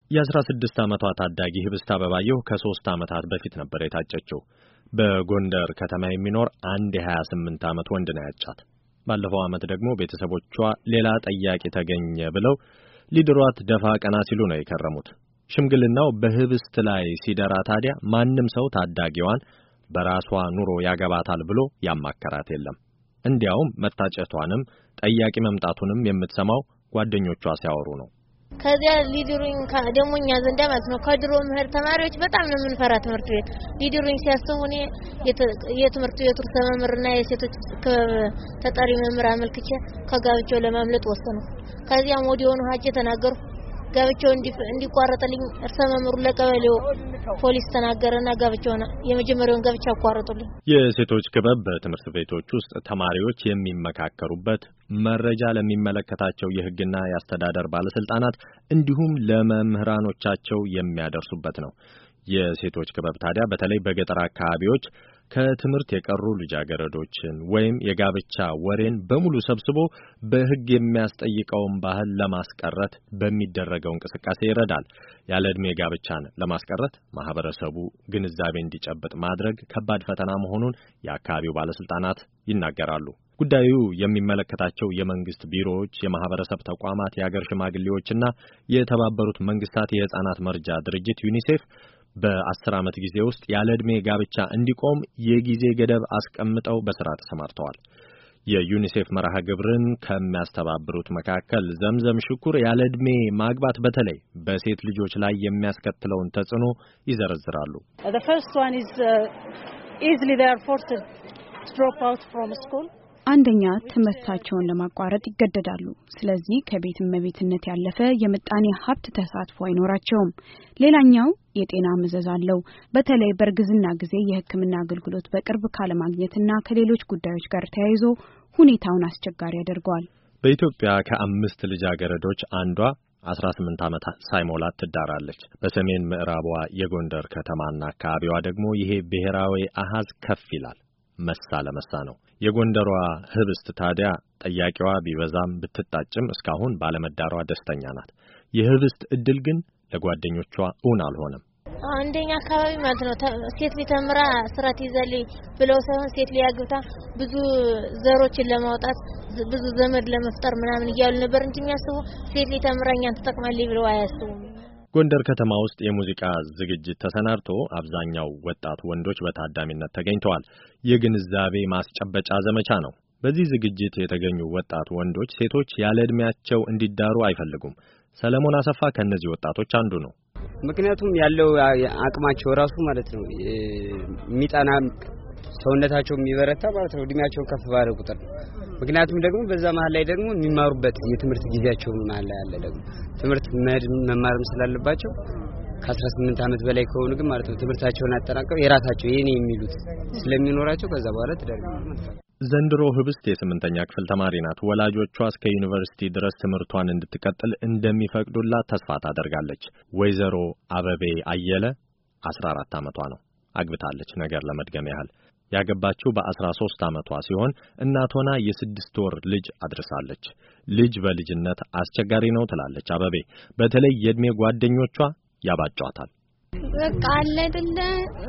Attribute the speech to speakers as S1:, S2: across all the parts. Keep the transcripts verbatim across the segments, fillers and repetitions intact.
S1: የአስራ ስድስት ዓመቷ ታዳጊ ህብስት አበባየሁ ከሶስት ዓመታት በፊት ነበር የታጨችው። በጎንደር ከተማ የሚኖር አንድ የሀያ ስምንት ዓመት ወንድ ነው ያጫት። ባለፈው ዓመት ደግሞ ቤተሰቦቿ ሌላ ጠያቂ ተገኘ ብለው ሊድሯት ደፋ ቀና ሲሉ ነው የከረሙት። ሽምግልናው በህብስት ላይ ሲደራ ታዲያ ማንም ሰው ታዳጊዋን በራሷ ኑሮ ያገባታል ብሎ ያማከራት የለም። እንዲያውም መታጨቷንም ጠያቂ መምጣቱንም የምትሰማው ጓደኞቿ ሲያወሩ ነው።
S2: ከዚያ ሊድሩኝ ከደሞኛ ዘንዳ ማለት ነው ከድሮ ምህር ተማሪዎች በጣም ነው የምንፈራ ትምህርት ቤት ሊድሩኝ ሲያስቡኝ የትምህርት ቤቱ ተመምርና የሴቶች ተጠሪ መምህር አመልክቼ ከጋብቻው ለማምለጥ ወሰኑ። ከዚያም ወዲያውኑ ሀጄ ተናገሩ። ጋብቻው እንዲቋረጥልኝ እርሰ መምህሩ ለቀበሌው ፖሊስ ተናገረና ጋብቻውና የመጀመሪያውን ጋብቻ አቋረጡልኝ።
S1: የሴቶች ክበብ በትምህርት ቤቶች ውስጥ ተማሪዎች የሚመካከሩበት መረጃ ለሚመለከታቸው የህግና የአስተዳደር ባለስልጣናት እንዲሁም ለመምህራኖቻቸው የሚያደርሱበት ነው። የሴቶች ክበብ ታዲያ በተለይ በገጠር አካባቢዎች ከትምህርት የቀሩ ልጃገረዶችን ወይም የጋብቻ ወሬን በሙሉ ሰብስቦ በህግ የሚያስጠይቀውን ባህል ለማስቀረት በሚደረገው እንቅስቃሴ ይረዳል። ያለ ዕድሜ ጋብቻን ለማስቀረት ማህበረሰቡ ግንዛቤ እንዲጨብጥ ማድረግ ከባድ ፈተና መሆኑን የአካባቢው ባለስልጣናት ይናገራሉ። ጉዳዩ የሚመለከታቸው የመንግስት ቢሮዎች፣ የማህበረሰብ ተቋማት፣ የአገር ሽማግሌዎችና የተባበሩት መንግስታት የህፃናት መርጃ ድርጅት ዩኒሴፍ በአስር ዓመት ጊዜ ውስጥ ያለ ዕድሜ ጋብቻ እንዲቆም የጊዜ ገደብ አስቀምጠው በስራ ተሰማርተዋል። የዩኒሴፍ መርሃ ግብርን ከሚያስተባብሩት መካከል ዘምዘም ሽኩር ያለ ዕድሜ ማግባት በተለይ በሴት ልጆች ላይ የሚያስከትለውን ተጽዕኖ ይዘረዝራሉ።
S3: The first one is uh, easily they are forced to drop out from school.
S4: አንደኛ ትምህርታቸውን ለማቋረጥ ይገደዳሉ። ስለዚህ ከቤት እመቤትነት ያለፈ የምጣኔ ሀብት ተሳትፎ አይኖራቸውም። ሌላኛው የጤና መዘዝ አለው። በተለይ በእርግዝና ጊዜ የሕክምና አገልግሎት በቅርብ ካለማግኘትና ከሌሎች ጉዳዮች ጋር ተያይዞ ሁኔታውን አስቸጋሪ ያደርገዋል።
S1: በኢትዮጵያ ከአምስት ልጃገረዶች አንዷ አስራ ስምንት ዓመት ሳይሞላት ትዳራለች። በሰሜን ምዕራቧ የጎንደር ከተማና አካባቢዋ ደግሞ ይሄ ብሔራዊ አሃዝ ከፍ ይላል። መሳ ለመሳ ነው። የጎንደሯ ህብስት ታዲያ ጠያቂዋ ቢበዛም ብትጣጭም እስካሁን ባለመዳሯ ደስተኛ ናት። የህብስት እድል ግን ለጓደኞቿ እውን አልሆነም።
S2: አንደኛ አካባቢ ማለት ነው ሴት ሊተምራ ስራት ይዘልይ ብለው ሳይሆን ሴት ሊያግብታ ብዙ ዘሮችን ለማውጣት ብዙ ዘመድ ለመፍጠር ምናምን እያሉ ነበር እንጂ የሚያስቡ ሴት ሊተምራኛን ተጠቅማለች ብለው አያስቡም።
S1: ጎንደር ከተማ ውስጥ የሙዚቃ ዝግጅት ተሰናድቶ አብዛኛው ወጣት ወንዶች በታዳሚነት ተገኝተዋል። የግንዛቤ ማስጨበጫ ዘመቻ ነው። በዚህ ዝግጅት የተገኙ ወጣት ወንዶች ሴቶች ያለ ዕድሜያቸው እንዲዳሩ አይፈልጉም። ሰለሞን አሰፋ ከነዚህ ወጣቶች አንዱ ነው።
S5: ምክንያቱም ያለው አቅማቸው ራሱ ማለት ነው የሚጣና ሰውነታቸው የሚበረታ ማለት ነው እድሜያቸው ከፍ ባለ ቁጥር። ምክንያቱም ደግሞ በዛ መሃል ላይ ደግሞ የሚማሩበት የትምህርት ጊዜያቸው መሃል ላይ ያለ ደግሞ ትምህርት መማርም ስላለባቸው ከአስራ ስምንት ዓመት በላይ ከሆኑ ግን ማለት ነው ትምህርታቸውን አጠናቀው የራሳቸው የኔ የሚሉት ስለሚኖራቸው ከዛ በኋላ ተደርገው ማለት ነው።
S1: ዘንድሮ ህብስት የስምንተኛ ክፍል ተማሪ ናት። ወላጆቿ እስከ ዩኒቨርሲቲ ድረስ ትምህርቷን እንድትቀጥል እንደሚፈቅዱላት ተስፋ ታደርጋለች። ወይዘሮ አበቤ አየለ አስራ አራት ዓመቷ ነው። አግብታለች። ነገር ለመድገም ያህል ያገባችው በአስራ ሶስት ዓመቷ ሲሆን እናት ሆና የስድስት ወር ልጅ አድርሳለች። ልጅ በልጅነት አስቸጋሪ ነው ትላለች አበቤ። በተለይ የእድሜ ጓደኞቿ ያባጯታል።
S6: በቃ አለ አይደለ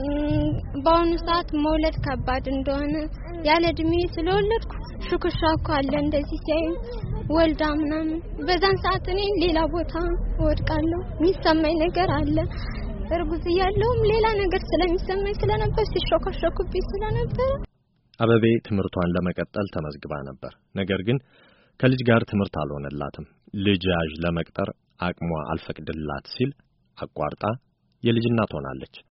S6: በአሁኑ ሰዓት መውለድ ከባድ እንደሆነ ያለ እድሜ ስለወለድኩ ሹክሻኩ አለ እንደዚህ ሲያይ ወልዳ ምናምን በዛን ሰዓት እኔ ሌላ ቦታ ወድቃለሁ። የሚሰማኝ ነገር አለ። እርጉዝ ያለውም ሌላ ነገር ስለሚሰማኝ ስለነበር ሲሾካሾኩብኝ ስለነበር
S1: አበቤ ትምህርቷን ለመቀጠል ተመዝግባ ነበር። ነገር ግን ከልጅ ጋር ትምህርት አልሆነላትም። ልጅ ያዥ ለመቅጠር አቅሟ አልፈቅድላት ሲል አቋርጣ የልጅ እናት ሆናለች።